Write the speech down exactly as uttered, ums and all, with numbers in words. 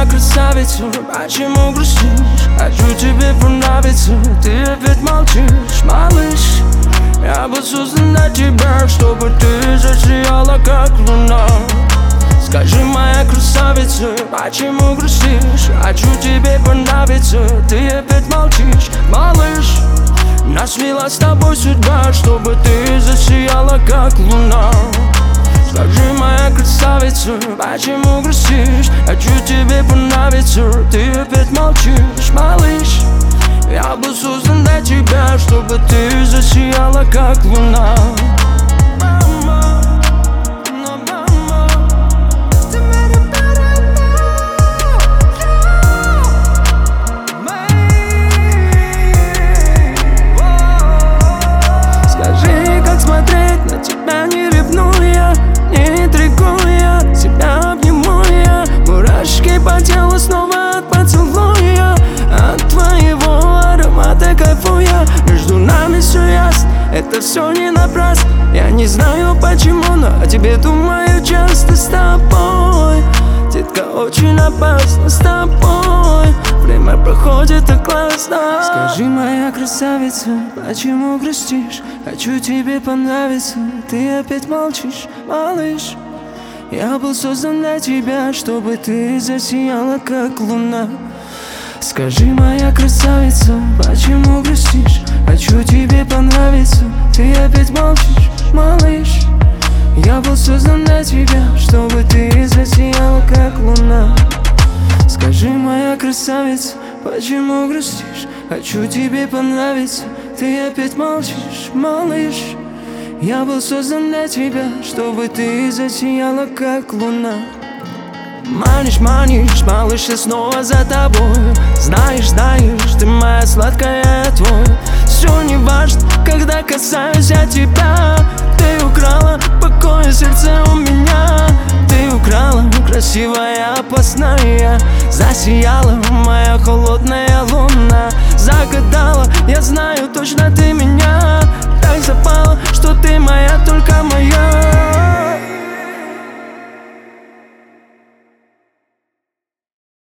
моя красавица, почему грустишь? Хочу тебе понравиться, ты опять молчишь, малыш. Я был создан для тебя, чтобы ты засияла, как луна. Скажи, моя красавица, почему грустишь? Хочу тебе понравиться, ты опять молчишь, малыш. Нас свела с тобой судьба, чтобы ты засияла, как луна. Скажи, моя красавица, почему грустишь? Хочу тебе понравиться, ты опять молчишь, малыш. Я был создан для тебя, чтобы ты засияла, как луна. Скажи, как смотреть на тебя, не ревнуя, не интригуя, тебя обниму я. Мурашки по телу снова от поцелуя, от твоего аромата кайфуя. Между нами все ясно, это все не напрасно. Я не знаю почему, но о тебе думаю часто. С тобой, детка, очень опасно. С тобой время проходит так классно. Скажи, моя красавица, почему грустишь? Хочу тебе понравиться, ты опять молчишь, малыш. Я был создан для тебя, чтобы ты засияла, как луна. Скажи, моя красавица, почему грустишь? Хочу тебе понравиться, ты опять молчишь, малыш. Я был создан для тебя, чтобы ты засияла, как луна. Скажи, моя красавица, почему грустишь? Хочу тебе понравиться, ты опять молчишь, малыш. Я был создан для тебя, чтобы ты засияла, как луна. Манишь, манишь, малыш, я снова за тобой. Знаешь, знаешь, ты моя сладкая, я твой. Все не важно, когда касаюсь я тебя. Ты украла покой сердце у меня. Ты украла красивая, опасная. Засияла моя холодная луна. Загадала, я знаю точно ты меня. Так запала, что ты моя, только моя.